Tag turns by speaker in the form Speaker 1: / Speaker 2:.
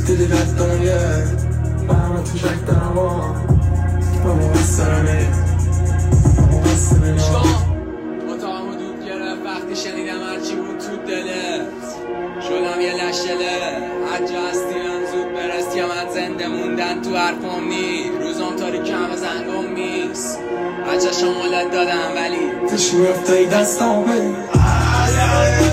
Speaker 1: دیدی دستم یه با همه تو شک دارم با مبسترمه
Speaker 2: اتاقم حدود گرفت وقتی شنیدم هرچی بود تو دلت شدم یه لشله حجا هستیم زود برست یا من زنده موندن تو حرفم نی روزم تاریک همه زنگم نیست حجا شمالت دادم ولی
Speaker 1: تشوی افتایی دستم